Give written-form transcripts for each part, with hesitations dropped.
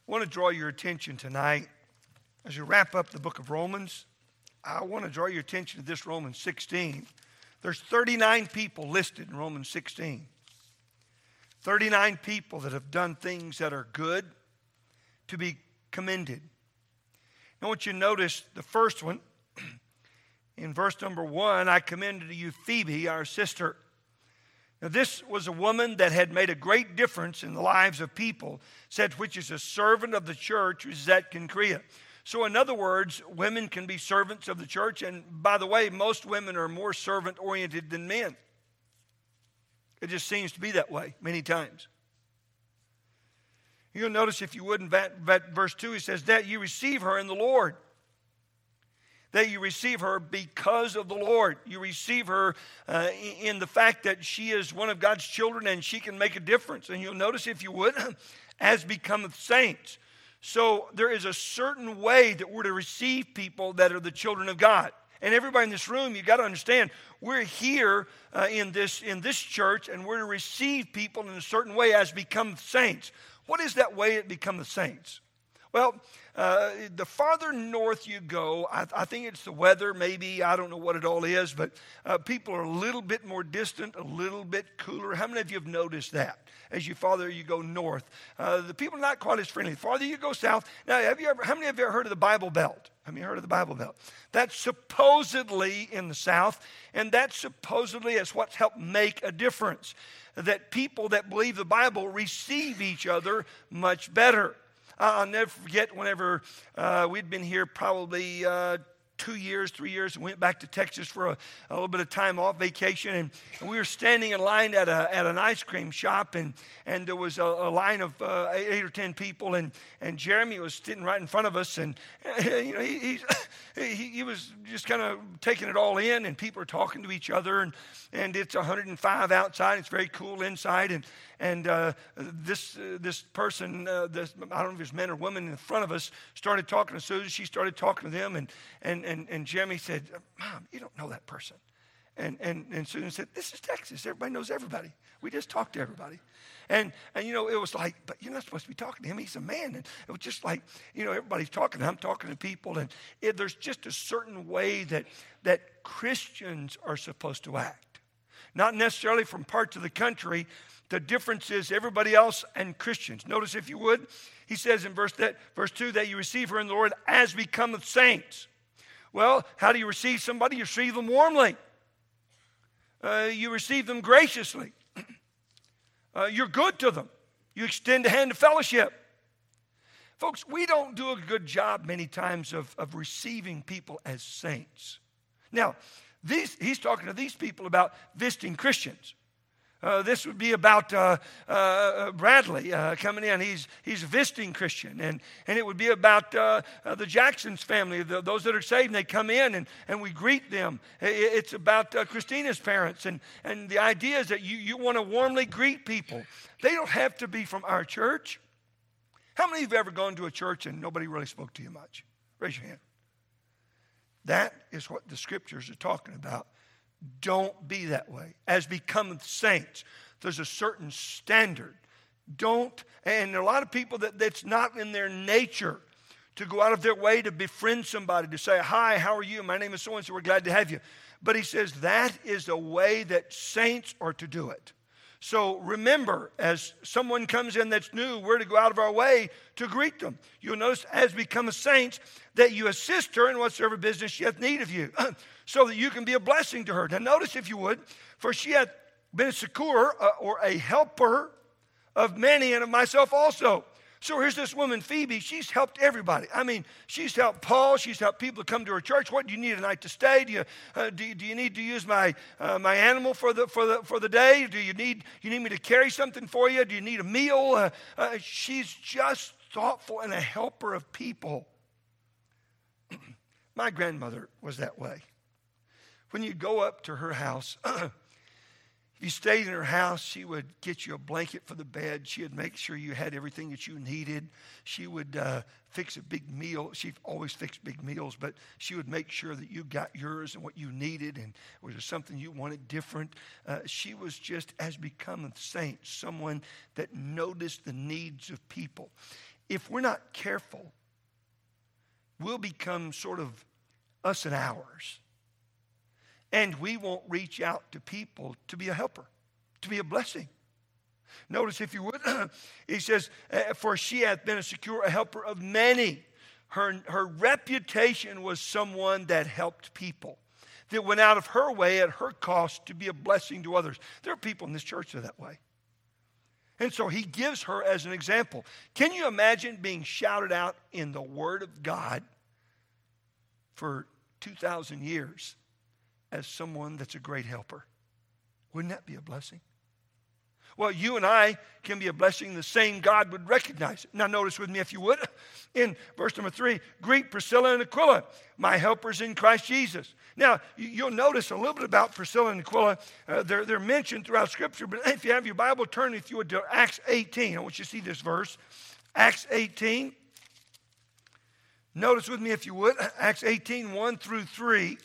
I want to draw your attention tonight as we wrap up the book of Romans. I want to draw your attention to this Romans 16. There's 39 people listed in Romans 16. 39 people that have done things that are good to be commended. I want you to notice the first one. In verse number 1, I commend to you Phoebe, our sister. Now, this was a woman that had made a great difference in the lives of people, said which is a servant of the church, which is at Cenchrea. So in other words, women can be servants of the church. And by the way, most women are more servant-oriented than men. It just seems to be that way many times. You'll notice, if you would, in verse 2, he says, that you receive her in the Lord. That you receive her because of the Lord. You receive her in the fact that she is one of God's children and she can make a difference. And you'll notice, if you would, as becometh saints. So there is a certain way that we're to receive people that are the children of God. And everybody in this room, you've got to understand, we're here in this church, and we're to receive people in a certain way as become saints. What is that way it become the saints? Well, the farther north you go, I think it's the weather, maybe, I don't know what it all is, but people are a little bit more distant, a little bit cooler. How many of you have noticed that? As you farther you go north, the people are not quite as friendly. The farther you go south, now how many of you have heard of the Bible Belt? Have you heard of the Bible Belt? That's supposedly in the south, and that supposedly is what's helped make a difference. That people that believe the Bible receive each other much better. I'll never forget whenever we'd been here probably 2 years, 3 years, and went back to Texas for a little bit of time off vacation, and we were standing in line at an ice cream shop, and there was a line of 8 or 10 people, and Jeremy was sitting right in front of us, and you know he was just kind of taking it all in, and people are talking to each other, and it's 105 outside, it's very cool inside, and this person, I don't know if it was men or women in front of us, started talking to Susan. She started talking to them, and Jeremy said, Mom, you don't know that person. And Susan said, this is Texas. Everybody knows everybody. We just talk to everybody. And you know, it was like, but you're not supposed to be talking to him. He's a man. And it was just like, you know, everybody's talking. I'm talking to people. And there's just a certain way that Christians are supposed to act. Not necessarily from parts of the country. The difference is everybody else and Christians. Notice, if you would, he says in verse 2, that you receive her in the Lord as becometh saints. Well, how do you receive somebody? You receive them warmly. You receive them graciously. You're good to them. You extend a hand of fellowship. Folks, we don't do a good job many times of receiving people as saints. Now, he's talking to these people about visiting Christians. This would be about Bradley coming in. He's a visiting Christian. And it would be about the Jackson's family, those that are saved, and they come in and we greet them. It's about Christina's parents. And the idea is that you want to warmly greet people. They don't have to be from our church. How many of you have ever gone to a church and nobody really spoke to you much? Raise your hand. That is what the scriptures are talking about. Don't be that way. As becometh saints, there's a certain standard. And there are a lot of people that's not in their nature to go out of their way to befriend somebody, to say, hi, how are you? My name is so-and-so, we're glad to have you. But he says that is the way that saints are to do it. So remember, as someone comes in that's new, we're to go out of our way to greet them. You'll notice, as becometh saints, that you assist her in whatsoever business she hath need of you, so that you can be a blessing to her. Now notice, if you would, for she hath been a succourer or a helper of many, and of myself also. So here's this woman, Phoebe. She's helped everybody. I mean, she's helped Paul. She's helped people to come to her church. What, do you need a night to stay? Do you need to use my animal for the day? Do you need me to carry something for you? Do you need a meal? She's just thoughtful and a helper of people. My grandmother was that way. When you go up to her house, If you stayed in her house, she would get you a blanket for the bed. She would make sure you had everything that you needed. She would fix a big meal. She always fixed big meals, but she would make sure that you got yours and what you needed, and was there something you wanted different. She was just, as become a saint, someone that noticed the needs of people. If we're not careful, we'll become sort of us and ours. And we won't reach out to people to be a helper, to be a blessing. Notice, if you would, he says, for she hath been a helper of many. Her reputation was someone that helped people, that went out of her way at her cost to be a blessing to others. There are people in this church that are that way. And so he gives her as an example. Can you imagine being shouted out in the Word of God for 2,000 years as someone that's a great helper? Wouldn't that be a blessing? Well, you and I can be a blessing. The same God would recognize it. Now notice with me, if you would, in verse number 3, greet Priscilla and Aquila, my helpers in Christ Jesus. Now, you'll notice a little bit about Priscilla and Aquila. They're mentioned throughout Scripture, but if you have your Bible, turn, if you would, to Acts 18. I want you to see this verse. Acts 18. Notice with me, if you would, Acts 18, 1 through 3.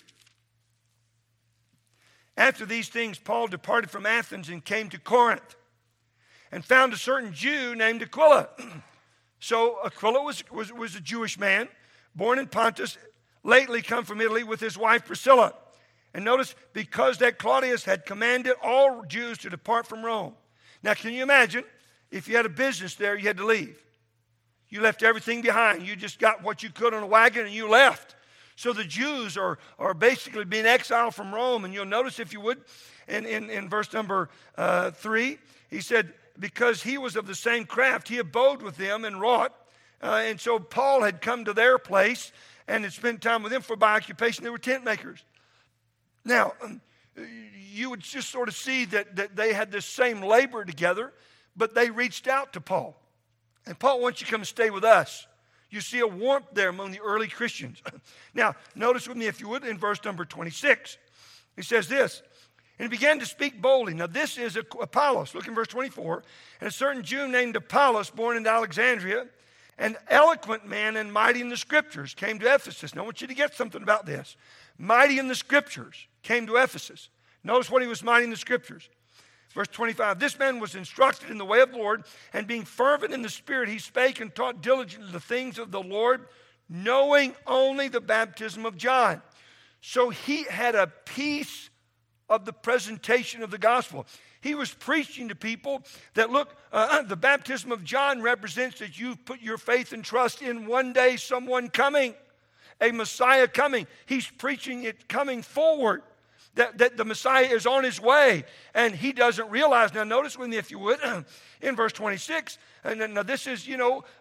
After these things, Paul departed from Athens and came to Corinth and found a certain Jew named Aquila. So Aquila was a Jewish man, born in Pontus, lately come from Italy with his wife Priscilla. And notice, because that Claudius had commanded all Jews to depart from Rome. Now, can you imagine if you had a business there, you had to leave? You left everything behind. You just got what you could on a wagon and you left. So the Jews are basically being exiled from Rome. And you'll notice, if you would, in verse number 3, he said, because he was of the same craft, he abode with them and wrought. And so Paul had come to their place and had spent time with them, for by occupation they were tent makers. Now, you would just sort of see that they had this same labor together, but they reached out to Paul. And Paul wants you to come stay with us. You see a warmth there among the early Christians. Now, notice with me, if you would, in verse number 26. He says this, and he began to speak boldly. Now, this is Apollos. Look in verse 24. And a certain Jew named Apollos, born in Alexandria, an eloquent man and mighty in the Scriptures, came to Ephesus. Now, I want you to get something about this. Mighty in the Scriptures, came to Ephesus. Notice what he was mighty in the Scriptures. Verse 25, this man was instructed in the way of the Lord, and being fervent in the Spirit, he spake and taught diligently the things of the Lord, knowing only the baptism of John. So he had a piece of the presentation of the gospel. He was preaching to people that, look, the baptism of John represents that you put your faith and trust in one day someone coming, a Messiah coming. He's preaching it coming forward. That the Messiah is on his way, and he doesn't realize. Now, notice with me, if you would, in verse 26, and now this is,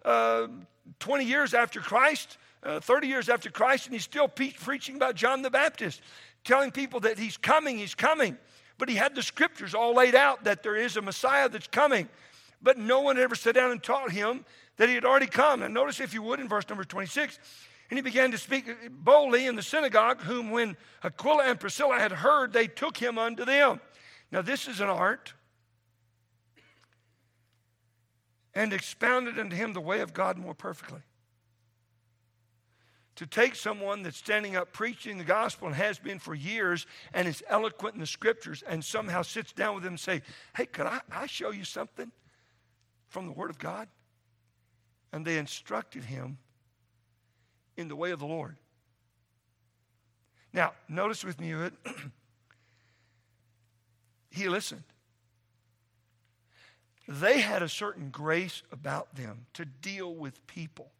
20 years after Christ, 30 years after Christ, and he's still preaching about John the Baptist, telling people that he's coming. But he had the Scriptures all laid out that there is a Messiah that's coming, but no one ever sat down and taught him that he had already come. And notice, if you would, in verse number 26, and he began to speak boldly in the synagogue, whom when Aquila and Priscilla had heard, they took him unto them. Now this is an art. And expounded unto him the way of God more perfectly. To take someone that's standing up preaching the gospel and has been for years and is eloquent in the Scriptures and somehow sits down with them and say, hey, could I show you something from the Word of God? And they instructed him in the way of the Lord. Now, notice with me, he listened. They had a certain grace about them to deal with people.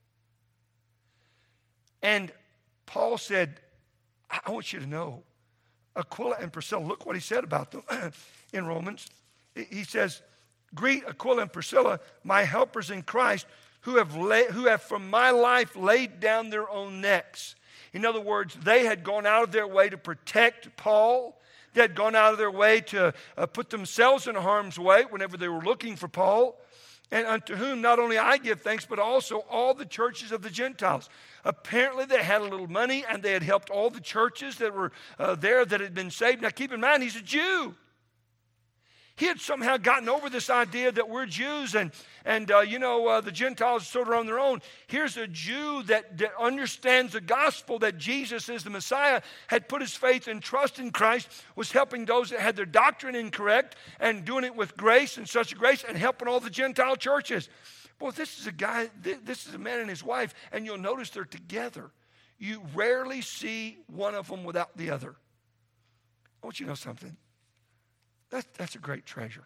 And Paul said, I want you to know, Aquila and Priscilla, look what he said about them in Romans. He says, greet Aquila and Priscilla, my helpers in Christ, who have from my life laid down their own necks. In other words, they had gone out of their way to protect Paul. They had gone out of their way to put themselves in harm's way whenever they were looking for Paul. And unto whom not only I give thanks, but also all the churches of the Gentiles. Apparently they had a little money, and they had helped all the churches that were there that had been saved. Now keep in mind, he's a Jew. He had somehow gotten over this idea that we're Jews and the Gentiles are sort of on their own. Here's a Jew that understands the gospel, that Jesus is the Messiah, had put his faith and trust in Christ, was helping those that had their doctrine incorrect and doing it with grace and such a grace and helping all the Gentile churches. Boy, this is a man and his wife, and you'll notice they're together. You rarely see one of them without the other. I want you to know something. That's a great treasure.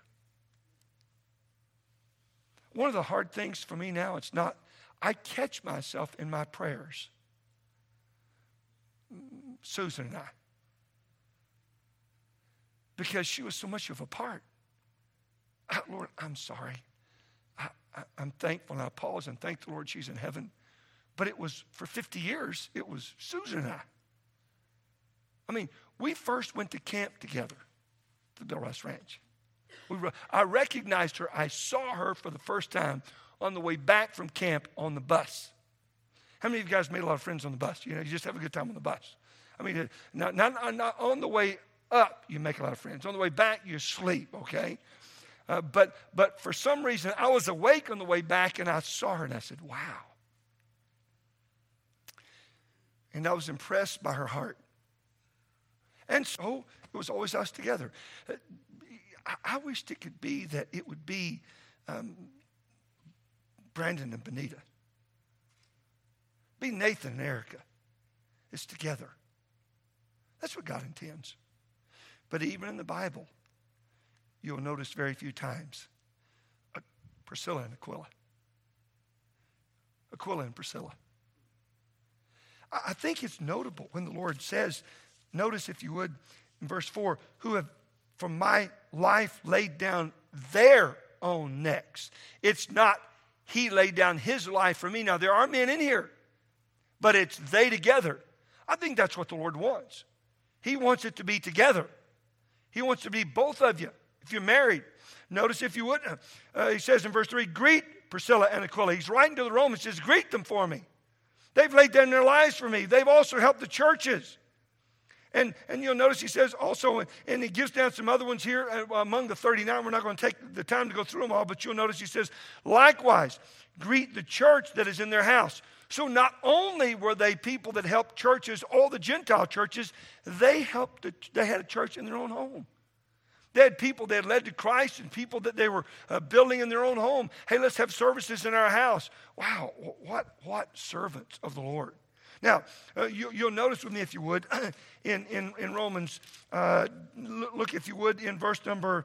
One of the hard things for me now, I catch myself in my prayers. Susan and I. Because she was so much of a part. Lord, I'm sorry. I'm thankful and I pause and thank the Lord she's in heaven. But it was, for 50 years, it was Susan and I. I mean, we first went to camp together. The Del Russ Ranch. I recognized her. I saw her for the first time on the way back from camp on the bus. How many of you guys made a lot of friends on the bus? You just have a good time on the bus. I mean, not on the way up, you make a lot of friends. On the way back, you sleep, okay? But for some reason, I was awake on the way back, and I saw her, and I said, wow. And I was impressed by her heart. And so it was always us together. I wished it could be that it would be Brandon and Benita. Be Nathan and Erica. It's together. That's what God intends. But even in the Bible, you'll notice very few times Priscilla and Aquila. Aquila and Priscilla. I think it's notable when the Lord says, notice if you would, in verse 4, who have from my life laid down their own necks. It's not he laid down his life for me. Now, there are men in here, but it's they together. I think that's what the Lord wants. He wants it to be together. He wants to be both of you. If you're married, notice if you would, he says in verse 3, greet Priscilla and Aquila. He's writing to the Romans, says, greet them for me. They've laid down their lives for me. They've also helped the churches. And you'll notice he says also, and he gives down some other ones here among the 39. We're not going to take the time to go through them all, but you'll notice he says, likewise, greet the church that is in their house. So not only were they people that helped churches, all the Gentile churches, they had a church in their own home. They had people they had led to Christ and people that they were building in their own home. Hey, let's have services in our house. Wow, what servants of the Lord. Now, you'll notice with me, if you would, in Romans, look, if you would, in verse number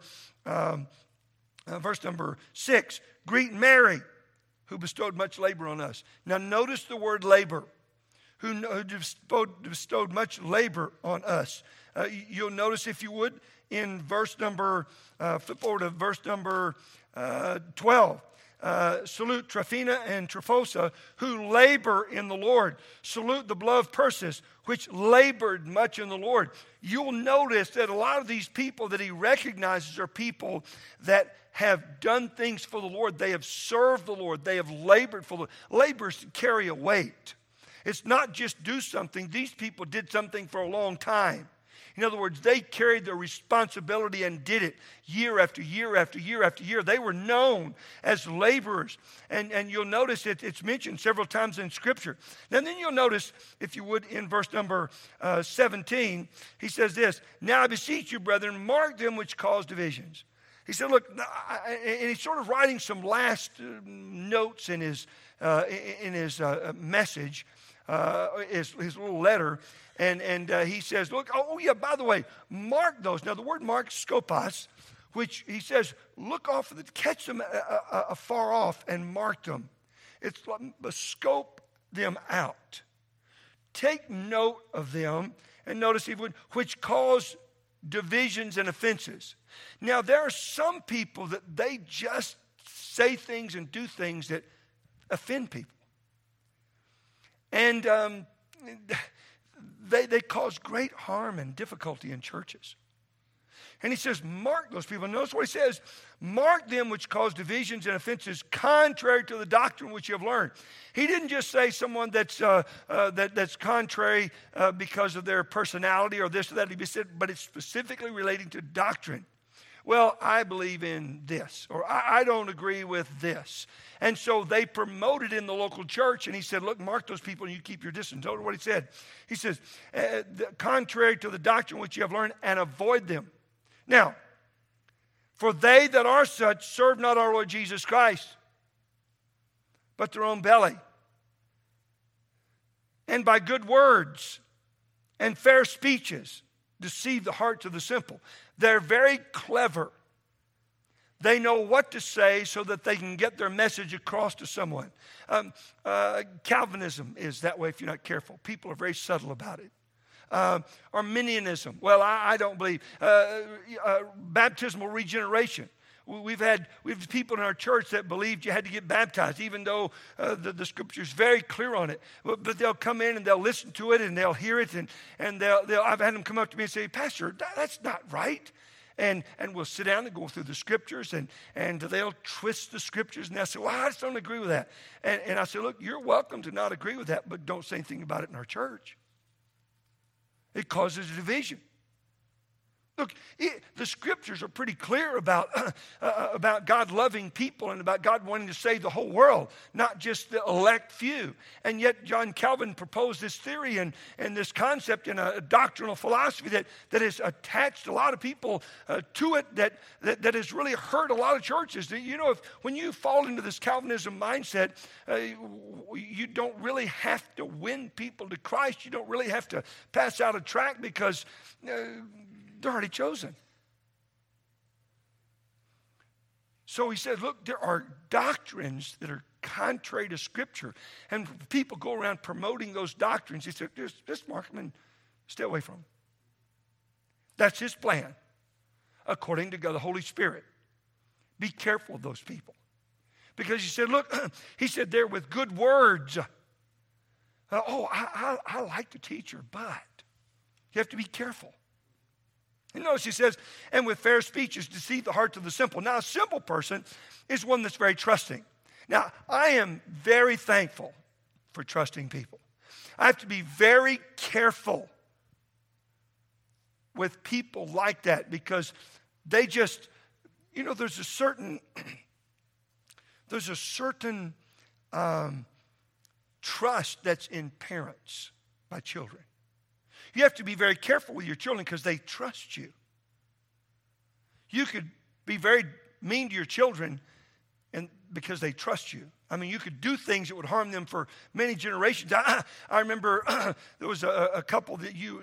6, greet Mary, who bestowed much labor on us. Now, notice the word labor, who bestowed much labor on us. You'll notice, if you would, in verse number, flip over to verse number 12. Salute Tryphena and Tryphosa, who labor in the Lord. Salute the beloved Persis, which labored much in the Lord. You'll notice that a lot of these people that he recognizes are people that have done things for the Lord. They have served the Lord. They have labored for the Lord. Labors carry a weight. It's not just do something. These people did something for a long time. In other words, they carried their responsibility and did it year after year after year after year. They were known as laborers. And you'll notice it's mentioned several times in Scripture. Now then you'll notice, if you would, in verse number 17, he says this, now I beseech you, brethren, mark them which cause divisions. He said, look, and he's sort of writing some last notes in his message, his little letter. And he says, look, by the way, mark those. Now, the word mark, skopos, which he says, look off, catch them afar off and mark them. It's like scope them out. Take note of them, and notice, which cause divisions and offenses. Now, there are some people that they just say things and do things that offend people. And they cause great harm and difficulty in churches. And he says, mark those people. Notice what he says, mark them which cause divisions and offenses contrary to the doctrine which you have learned. He didn't just say someone that's contrary because of their personality or this or that. He said, but it's specifically relating to doctrine. Well, I believe in this, or I don't agree with this. And so they promoted in the local church, and he said, look, mark those people and you keep your distance. Notice what he said. He says, contrary to the doctrine which you have learned, and avoid them. Now, for they that are such serve not our Lord Jesus Christ, but their own belly. And by good words and fair speeches deceive the hearts of the simple. They're very clever. They know what to say so that they can get their message across to someone. Calvinism is that way if you're not careful. People are very subtle about it. Arminianism, well, I don't believe. Baptismal regeneration. We've had people in our church that believed you had to get baptized, even though the Scripture is very clear on it. But they'll come in and they'll listen to it and they'll hear it, and I've had them come up to me and say, Pastor, that's not right. And we'll sit down and go through the Scriptures, and they'll twist the Scriptures, and they'll say, well, I just don't agree with that. And I say, look, you're welcome to not agree with that, but don't say anything about it in our church. It causes a division. Look, the Scriptures are pretty clear about God loving people and about God wanting to save the whole world, not just the elect few. And yet John Calvin proposed this theory and this concept in a doctrinal philosophy that has attached a lot of people to it that has really hurt a lot of churches. You know, when you fall into this Calvinism mindset, you don't really have to win people to Christ. You don't really have to pass out a tract because they're already chosen. So he says, look, there are doctrines that are contrary to Scripture. And people go around promoting those doctrines. He said, just mark them and stay away from them. That's his plan, according to God, the Holy Spirit. Be careful of those people. Because he said, look, he said, they're with good words. I like the teacher, but you have to be careful. And notice he says, and with fair speeches deceive the hearts of the simple. Now, a simple person is one that's very trusting. Now, I am very thankful for trusting people. I have to be very careful with people like that because they just, you know, there's a certain trust that's in parents by children. You have to be very careful with your children because they trust you. You could be very mean to your children and because they trust you. I mean, you could do things that would harm them for many generations. I remember there was a couple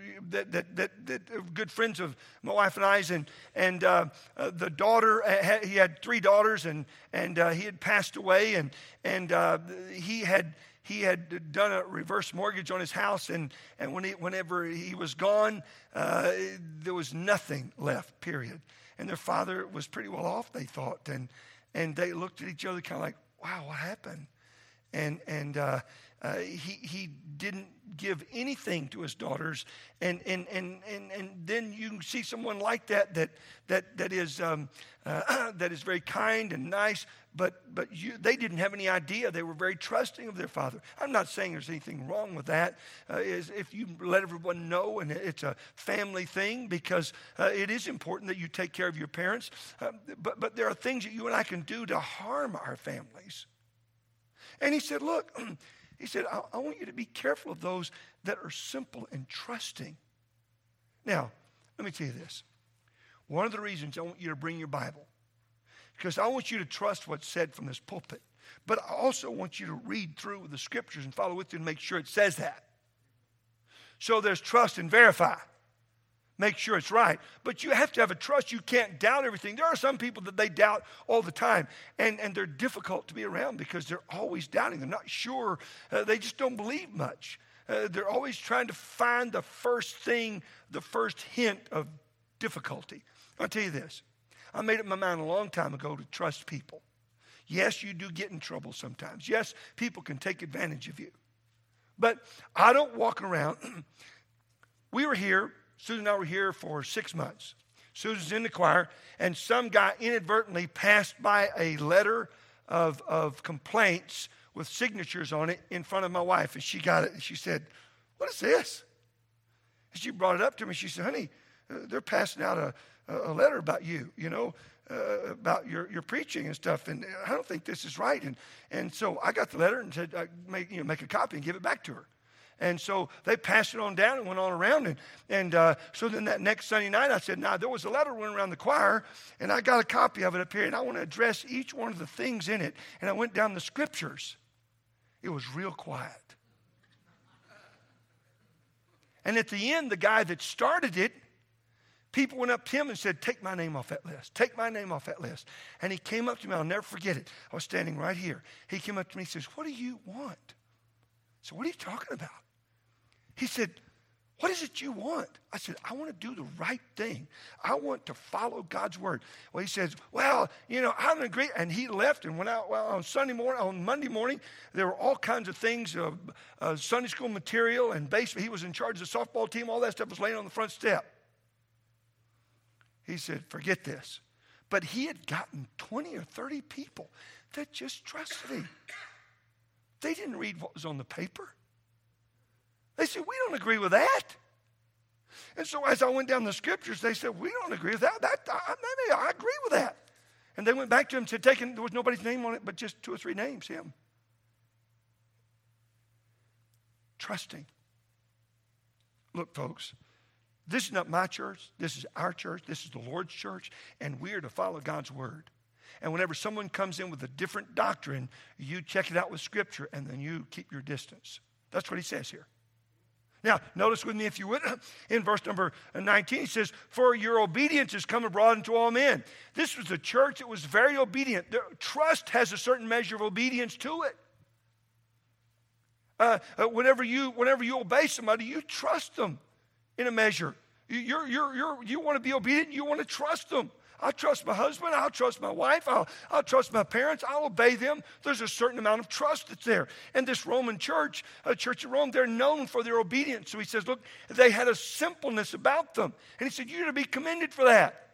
that good friends of my wife and I's, and the daughter, he had 3 daughters, and he had passed away, and he had done a reverse mortgage on his house, and whenever he was gone, there was nothing left, period. And their father was pretty well off, they thought, and they looked at each other kind of like, wow, what happened? And he didn't give anything to his daughters, and then you see someone like that is very kind and nice, but they didn't have any idea. They were very trusting of their father. I'm not saying there's anything wrong with that. Is if you let everyone know, and it's a family thing, because it is important that you take care of your parents. But there are things that you and I can do to harm our families. And he said, look, he said, I want you to be careful of those that are simple and trusting. Now, let me tell you this. One of the reasons I want you to bring your Bible, because I want you to trust what's said from this pulpit, but I also want you to read through the Scriptures and follow with it and make sure it says that. So there's trust and verify. Make sure it's right. But you have to have a trust. You can't doubt everything. There are some people that they doubt all the time, and they're difficult to be around because they're always doubting. They're not sure. They just don't believe much. They're always trying to find the first thing, the first hint of difficulty. I'll tell you this. I made up my mind a long time ago to trust people. Yes, you do get in trouble sometimes. Yes, people can take advantage of you. But I don't walk around. We were here. Susan and I were here for 6 months. Susan's in the choir, and some guy inadvertently passed by a letter of complaints with signatures on it in front of my wife, and she got it, and she said, "What is this?" And she brought it up to me. She said, "Honey, they're passing out a letter about you, about your preaching and stuff, and I don't think this is right. And so I got the letter and said, make a copy and give it back to her. And so they passed it on down and went on around. And so then that next Sunday night, I said, there was a letter went around the choir, and I got a copy of it up here, and I want to address each one of the things in it. And I went down the scriptures. It was real quiet. And at the end, the guy that started it, people went up to him and said, take my name off that list. Take my name off that list. And he came up to me. I'll never forget it. I was standing right here. He came up to me and says, what do you want? So what are you talking about? He said, what is it you want? I said, I want to do the right thing. I want to follow God's word. Well, he says, I don't agree. And he left and went out. Well, on Monday morning, there were all kinds of things, Sunday school material and baseball. He was in charge of the softball team. All that stuff was laying on the front step. He said, forget this. But he had gotten 20 or 30 people that just trusted him. They didn't read what was on the paper. They said, we don't agree with that. And so as I went down the scriptures, they said, we don't agree with that. Maybe I agree with that. And they went back to him and said, there was nobody's name on it, but just 2 or 3 names, him. Trusting. Look, folks, this is not my church. This is our church. This is the Lord's church. And we are to follow God's word. And whenever someone comes in with a different doctrine, you check it out with scripture, and then you keep your distance. That's what he says here. Now, notice with me, if you would, in verse number 19, he says, for your obedience is come abroad unto all men. This was a church that was very obedient. Trust has a certain measure of obedience to it. Whenever you obey somebody, you trust them in a measure. You want to be obedient, you want to trust them. I'll trust my husband. I'll trust my wife. I'll trust my parents. I'll obey them. There's a certain amount of trust that's there. And this Roman church, Church of Rome, they're known for their obedience. So he says, look, they had a simpleness about them. And he said, you're to be commended for that.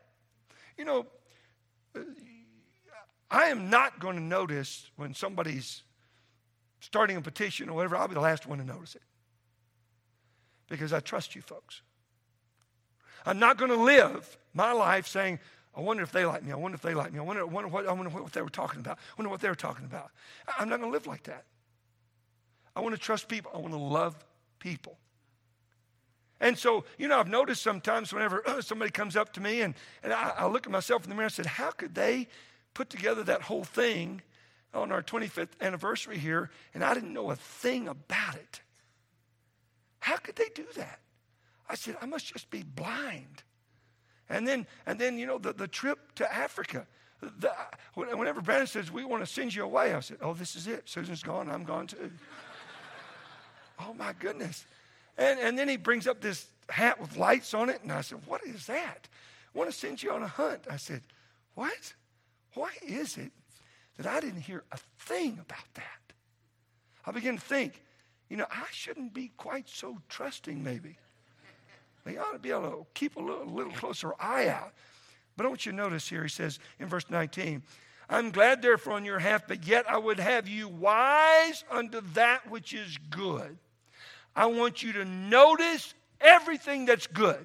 I am not going to notice when somebody's starting a petition or whatever. I'll be the last one to notice it. Because I trust you folks. I'm not going to live my life saying, I wonder if they like me. I wonder if they like me. I wonder what they were talking about. I wonder what they were talking about. I'm not going to live like that. I want to trust people. I want to love people. And so, I've noticed sometimes whenever somebody comes up to me and I look at myself in the mirror and said, how could they put together that whole thing on our 25th anniversary here and I didn't know a thing about it? How could they do that? I said, I must just be blind. And then the trip to Africa. Whenever Brandon says, we want to send you away, I said, oh, this is it. Susan's gone, I'm gone too. Oh, my goodness. And then he brings up this hat with lights on it, and I said, what is that? I want to send you on a hunt. I said, what? Why is it that I didn't hear a thing about that? I began to think, I shouldn't be quite so trusting maybe. They ought to be able to keep a little closer eye out. But I want you to notice here, he says in verse 19, I'm glad therefore on your half, but yet I would have you wise unto that which is good. I want you to notice everything that's good.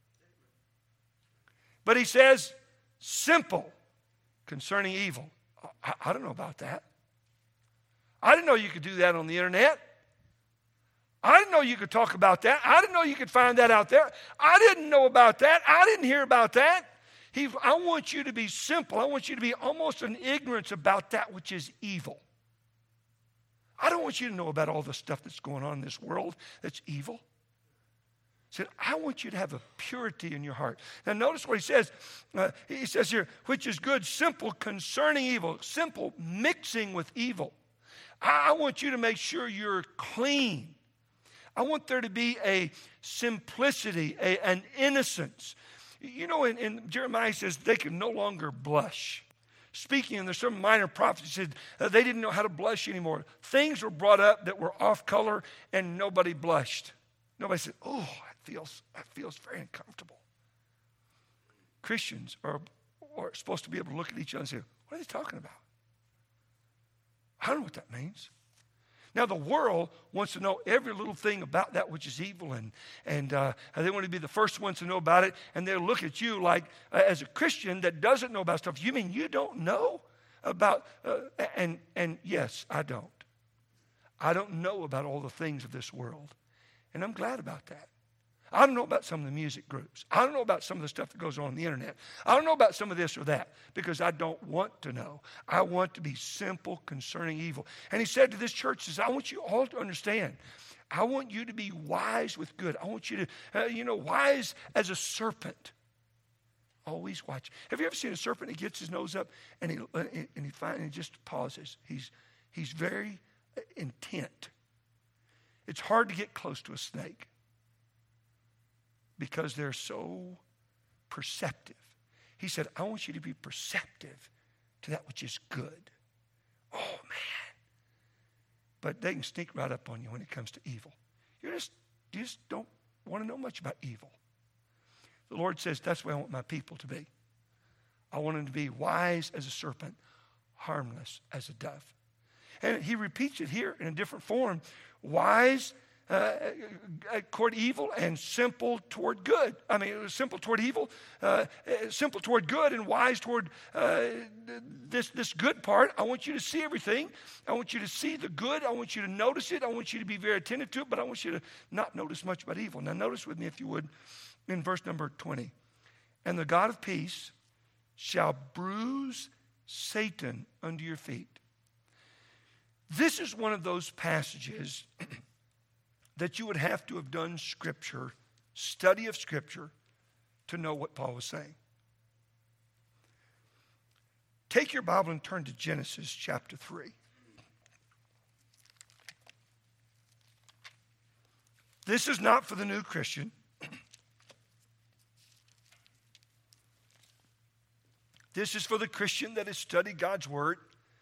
But he says, simple concerning evil. I don't know about that. I didn't know you could do that on the internet. I didn't know you could talk about that. I didn't know you could find that out there. I didn't know about that. I didn't hear about that. I want you to be simple. I want you to be almost in ignorance about that which is evil. I don't want you to know about all the stuff that's going on in this world that's evil. He said, I want you to have a purity in your heart. Now notice what he says. He says here, which is good, simple concerning evil. Simple, mixing with evil. I want you to make sure you're clean. I want there to be a simplicity, an innocence. In Jeremiah says they can no longer blush. Speaking, and there's some minor prophets said they didn't know how to blush anymore. Things were brought up that were off color, and nobody blushed. Nobody said, "Oh, that feels very uncomfortable." Christians are supposed to be able to look at each other and say, "What are they talking about? I don't know what that means." Now, the world wants to know every little thing about that which is evil, and they want to be the first ones to know about it, and they'll look at you like, as a Christian that doesn't know about stuff, you mean you don't know about, and yes, I don't. I don't know about all the things of this world, and I'm glad about that. I don't know about some of the music groups. I don't know about some of the stuff that goes on the internet. I don't know about some of this or that because I don't want to know. I want to be simple concerning evil. And he said to this church, says, I want you all to understand. I want you to be wise with good. I want you to, wise as a serpent. Always watch. Have you ever seen a serpent? He gets his nose up and he finally just pauses. He's very intent. It's hard to get close to a snake, because they're so perceptive. He said, I want you to be perceptive to that which is good. Oh, man. But they can sneak right up on you when it comes to evil. You just don't want to know much about evil. The Lord says, that's the way I want my people to be. I want them to be wise as a serpent, harmless as a dove. And he repeats it here in a different form. Wise toward evil and simple toward good. I mean, simple toward evil, simple toward good, and wise toward this good part. I want you to see everything. I want you to see the good. I want you to notice it. I want you to be very attentive to it, but I want you to not notice much about evil. Now, notice with me, if you would, in verse number 20. And the God of peace shall bruise Satan under your feet. This is one of those passages that you would have to have done Scripture, study of Scripture, to know what Paul was saying. Take your Bible and turn to Genesis chapter 3. This is not for the new Christian. This is for the Christian that has studied God's Word.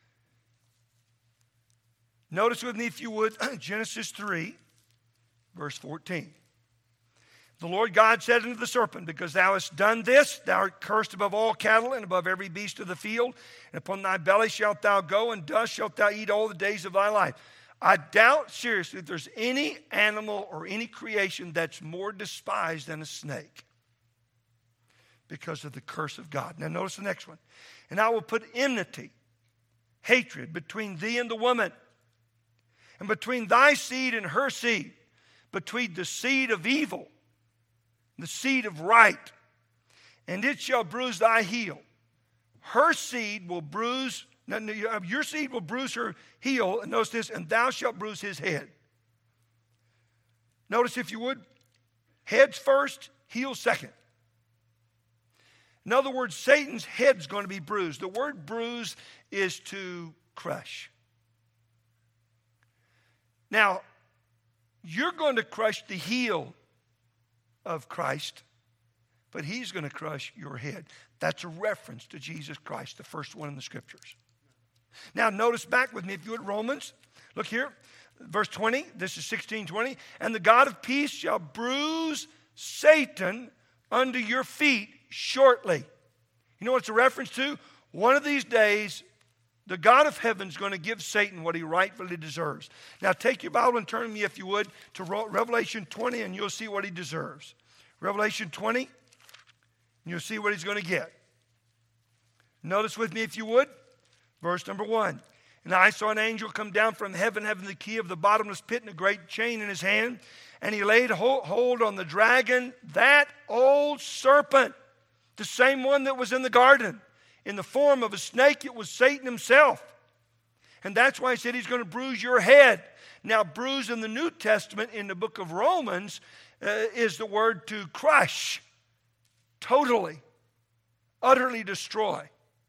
Notice with me, if you would, Genesis 3. Verse 14. The Lord God said unto the serpent, because thou hast done this, thou art cursed above all cattle and above every beast of the field. And upon thy belly shalt thou go, and dust shalt thou eat all the days of thy life. I doubt seriously if there's any animal or any creation that's more despised than a snake, because of the curse of God. Now notice the next one. And I will put enmity, hatred, between thee and the woman, and between thy seed and her seed, between the seed of evil and the seed of right, and it shall bruise thy heel. Her seed will bruise, your seed will bruise her heel, and notice this, and thou shalt bruise his head. Notice, if you would, heads first, heel second. In other words, Satan's head's going to be bruised. The word bruise is to crush. Now, you're going to crush the heel of Christ, but he's going to crush your head. That's a reference to Jesus Christ, the first one in the Scriptures. Now, notice back with me, if you would, Romans. Look here, verse 20. This is 16:20. And the God of peace shall bruise Satan under your feet shortly. You know what it's a reference to? One of these days, the God of heaven is going to give Satan what he rightfully deserves. Now take your Bible and turn with me, if you would, to Revelation 20, and you'll see what he deserves. Revelation 20, and you'll see what he's going to get. Notice with me, if you would, verse number 1. And I saw an angel come down from heaven, having the key of the bottomless pit and a great chain in his hand. And he laid hold on the dragon, that old serpent, the same one that was in the garden. In the form of a snake, it was Satan himself. And that's why he said he's going to bruise your head. Now, bruise in the New Testament, in the book of Romans, is the word to crush, totally, utterly destroy.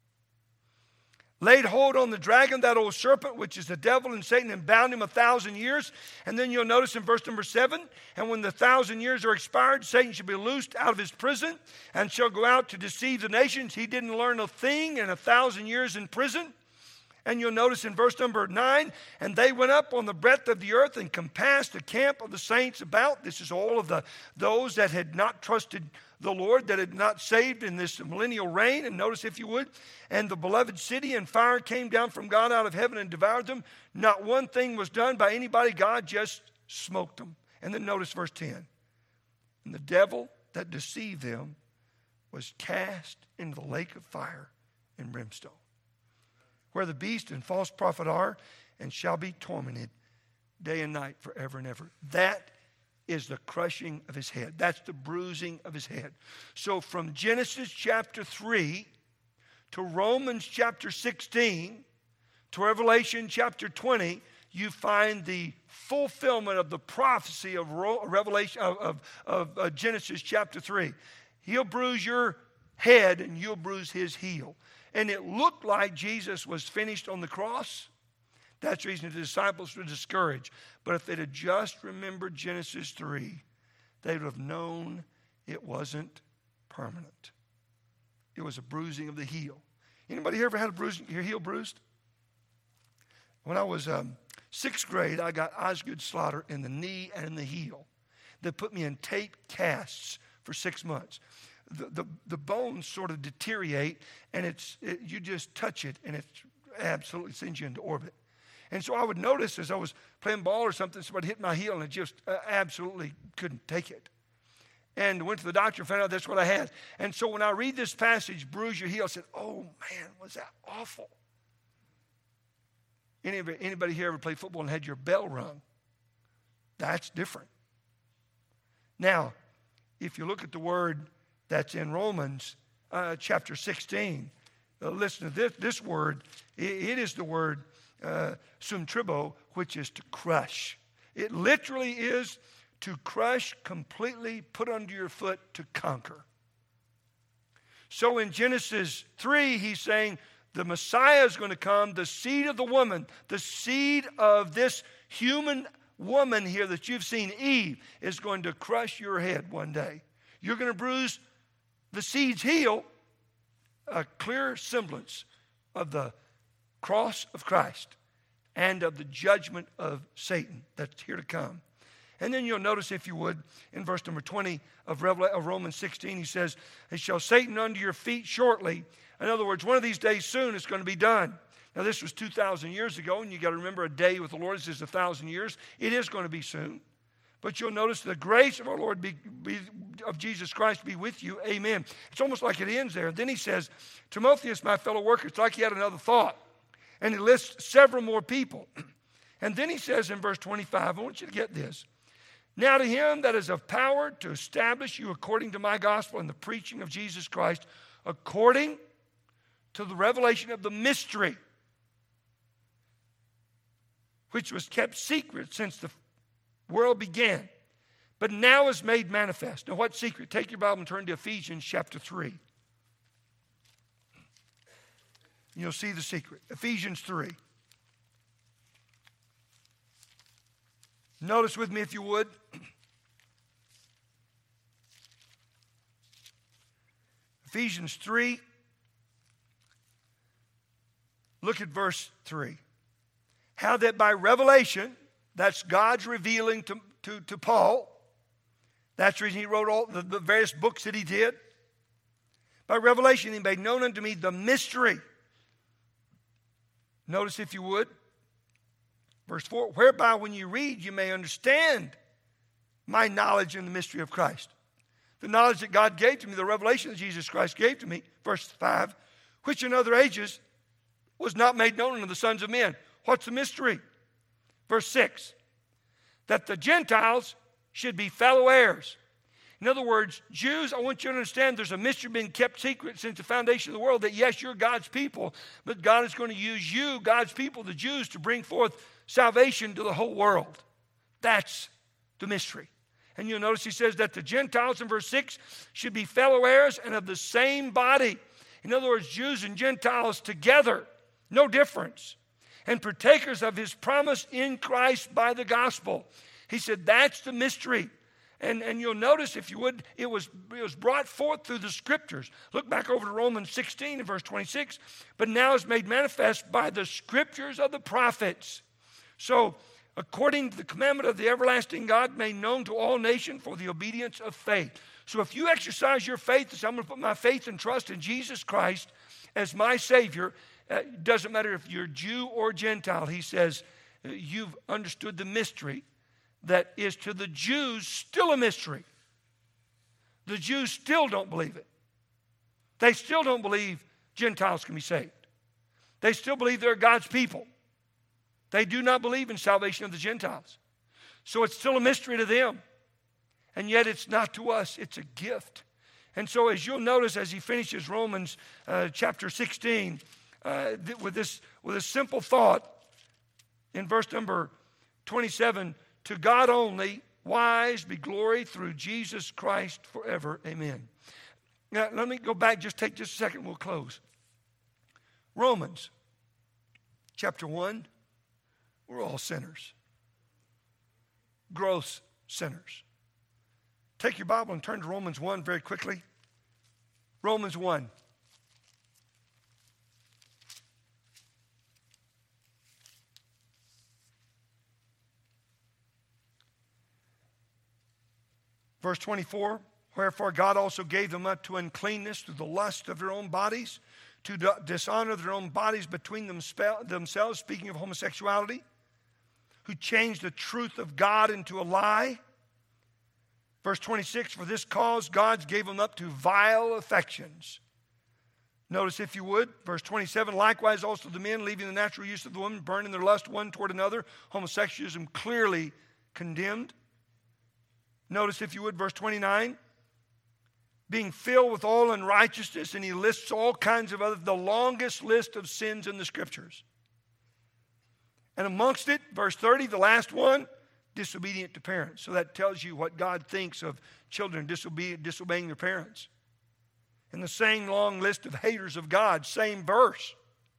Laid hold on the dragon, that old serpent, which is the devil and Satan, and bound him 1,000 years. And then you'll notice in verse number 7, and when the 1,000 years are expired, Satan shall be loosed out of his prison and shall go out to deceive the nations. He didn't learn a thing in 1,000 years in prison. And you'll notice in verse number 9, and they went up on the breadth of the earth and compassed the camp of the saints about. This is all of those that had not trusted the Lord, that had not saved in this millennial reign. And notice, if you would, and the beloved city, and fire came down from God out of heaven and devoured them. Not one thing was done by anybody. God just smoked them. And then notice verse 10. And the devil that deceived them was cast into the lake of fire and brimstone, where the beast and false prophet are, and shall be tormented day and night forever and ever. That is the crushing of his head. That's the bruising of his head. So from Genesis chapter 3 to Romans chapter 16 to Revelation chapter 20, you find the fulfillment of the prophecy of Genesis chapter 3. He'll bruise your head and you'll bruise his heel. And it looked like Jesus was finished on the cross. That's the reason the disciples were discouraged. But if they'd have just remembered Genesis 3, they would have known it wasn't permanent. It was a bruising of the heel. Anybody here ever had your heel bruised? When I was 6th grade, I got Osgood slaughter in the knee and in the heel. They put me in tape casts for 6 months. The bones sort of deteriorate, and you just touch it, and it absolutely sends you into orbit. And so I would notice as I was playing ball or something, somebody hit my heel, and I just absolutely couldn't take it. And went to the doctor and found out that's what I had. And so when I read this passage, bruise your heel, I said, oh, man, was that awful. Anybody here ever played football and had your bell rung? That's different. Now, if you look at the word that's in Romans chapter 16, listen to this word. It is the word sumtribo, which is to crush. It literally is to crush, completely put under your foot, to conquer. So in Genesis 3, he's saying the Messiah is going to come, the seed of the woman, the seed of this human woman here that you've seen, Eve, is going to crush your head one day. You're going to bruise the seed's heel, a clear semblance of the cross of Christ and of the judgment of Satan that's here to come. And then you'll notice, if you would, in verse number 20 of Romans 16, he says, and shall Satan under your feet shortly. In other words, one of these days soon it's going to be done. Now, this was 2,000 years ago, and you got to remember, a day with the Lord is 1,000 years. It is going to be soon. But you'll notice the grace of our Lord of Jesus Christ be with you. Amen. It's almost like it ends there. Then he says, Timotheus, my fellow worker, it's like he had another thought. And he lists several more people. And then he says in verse 25, I want you to get this. Now to him that is of power to establish you according to my gospel and the preaching of Jesus Christ, according to the revelation of the mystery, which was kept secret since the world began, but now is made manifest. Now, what secret? Take your Bible and turn to Ephesians chapter 3. You'll see the secret. Ephesians 3. Notice with me, if you would. Ephesians 3. Look at verse 3. How that by revelation, that's God's revealing to Paul. That's the reason he wrote all the various books that he did. By revelation, he made known unto me the mystery. Notice, if you would, verse 4, whereby when you read, you may understand my knowledge in the mystery of Christ. The knowledge that God gave to me, the revelation that Jesus Christ gave to me, verse 5, which in other ages was not made known unto the sons of men. What's the mystery? Verse 6, that the Gentiles should be fellow heirs. In other words, Jews, I want you to understand there's a mystery being kept secret since the foundation of the world, that yes, you're God's people, but God is going to use you, God's people, the Jews, to bring forth salvation to the whole world. That's the mystery. And you'll notice he says that the Gentiles in verse 6 should be fellow heirs and of the same body. In other words, Jews and Gentiles together, no difference. And partakers of his promise in Christ by the gospel. He said that's the mystery. And you'll notice, if you would, it was brought forth through the Scriptures. Look back over to Romans 16 and verse 26. But now is made manifest by the Scriptures of the prophets. So, according to the commandment of the everlasting God, made known to all nations for the obedience of faith. So if you exercise your faith, and say, I'm going to put my faith and trust in Jesus Christ as my Savior, it doesn't matter if you're Jew or Gentile. He says, you've understood the mystery that is to the Jews still a mystery. The Jews still don't believe it. They still don't believe Gentiles can be saved. They still believe they're God's people. They do not believe in salvation of the Gentiles. So it's still a mystery to them. And yet it's not to us. It's a gift. And so as you'll notice as he finishes Romans chapter 16 with this simple thought in verse number 27, to God only, wise be glory through Jesus Christ forever. Amen. Now, let me go back. Take just a second. We'll close. Romans chapter 1, we're all sinners. Gross sinners. Take your Bible and turn to Romans 1 very quickly. Romans 1. Verse 24, wherefore God also gave them up to uncleanness through the lust of their own bodies, to dishonor their own bodies between themselves, speaking of homosexuality, who changed the truth of God into a lie. Verse 26, for this cause God gave them up to vile affections. Notice, if you would, verse 27, likewise also the men, leaving the natural use of the woman, burning their lust one toward another, homosexualism clearly condemned. Notice, if you would, verse 29, being filled with all unrighteousness, and he lists all kinds of the longest list of sins in the Scriptures. And amongst it, verse 30, the last one, disobedient to parents. So that tells you what God thinks of children disobeying their parents. And the same long list of haters of God, same verse.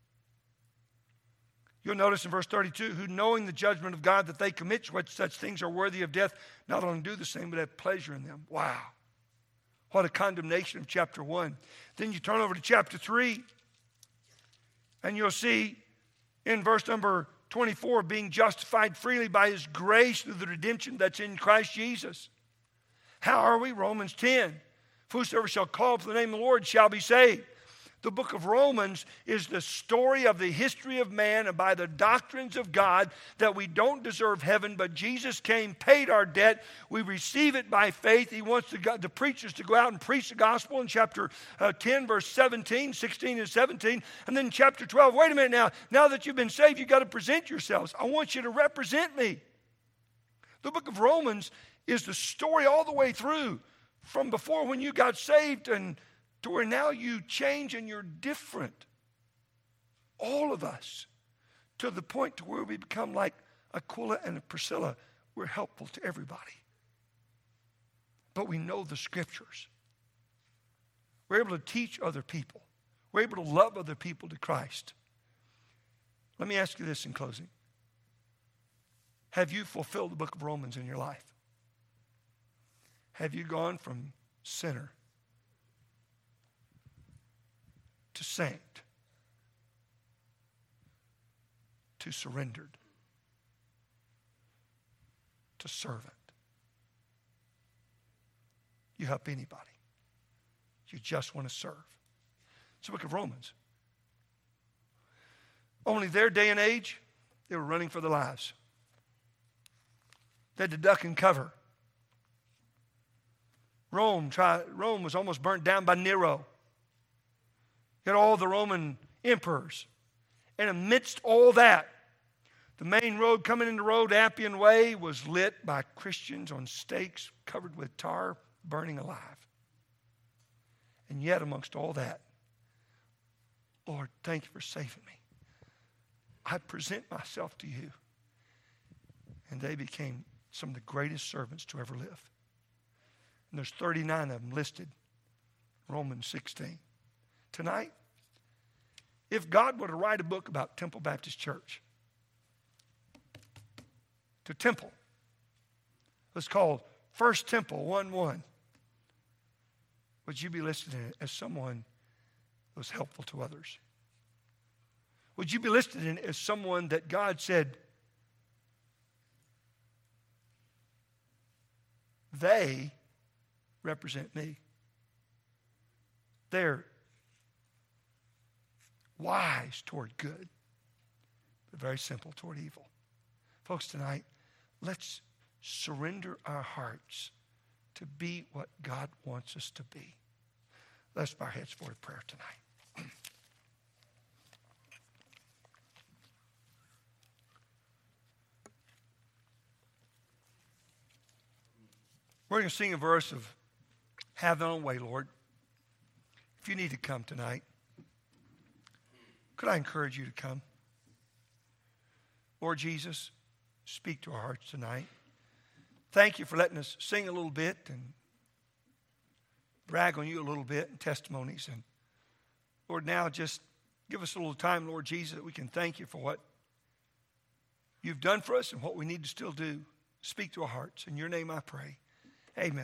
You'll notice in verse 32, who knowing the judgment of God that they commit such things are worthy of death, not only do the same, but have pleasure in them. Wow. What a condemnation of chapter 1. Then you turn over to chapter 3, and you'll see in verse number 24, being justified freely by his grace through the redemption that's in Christ Jesus. How are we? Romans 10. Whosoever shall call upon the name of the Lord shall be saved. The book of Romans is the story of the history of man and by the doctrines of God, that we don't deserve heaven, but Jesus came, paid our debt. We receive it by faith. He wants the preachers to go out and preach the gospel in chapter 10, verse 17, 16, and 17. And then chapter 12, wait a minute now that you've been saved, you've got to present yourselves. I want you to represent me. The book of Romans is the story all the way through, from before when you got saved and to where now you change and you're different. All of us, to the point to where we become like Aquila and Priscilla. We're helpful to everybody. But we know the Scriptures. We're able to teach other people. We're able to love other people to Christ. Let me ask you this in closing. Have you fulfilled the book of Romans in your life? Have you gone from sinner to saint, to surrendered, to servant? You help anybody. You just want to serve. It's the book of Romans. Only their day and age, they were running for their lives. They had to duck and cover. Rome was almost burnt down by Nero. You had all the Roman emperors. And amidst all that, the main road coming into Road, Appian Way, was lit by Christians on stakes covered with tar, burning alive. And yet amongst all that, Lord, thank you for saving me. I present myself to you. And they became some of the greatest servants to ever live. And there's 39 of them listed, Romans 16. Tonight, if God were to write a book about Temple Baptist Church, to Temple, it's called First Temple 1:1. Would you be listed in it as someone who was helpful to others? Would you be listed in it as someone that God said, they represent me? They're wise toward good, but very simple toward evil. Folks, tonight, let's surrender our hearts to be what God wants us to be. Let's bow our heads for prayer tonight. We're going to sing a verse of Have Thine Own Way, Lord. If you need to come tonight, could I encourage you to come? Lord Jesus, speak to our hearts tonight. Thank you for letting us sing a little bit and brag on you a little bit and testimonies. And Lord, now just give us a little time, Lord Jesus, that we can thank you for what you've done for us and what we need to still do. Speak to our hearts. In your name I pray. Amen.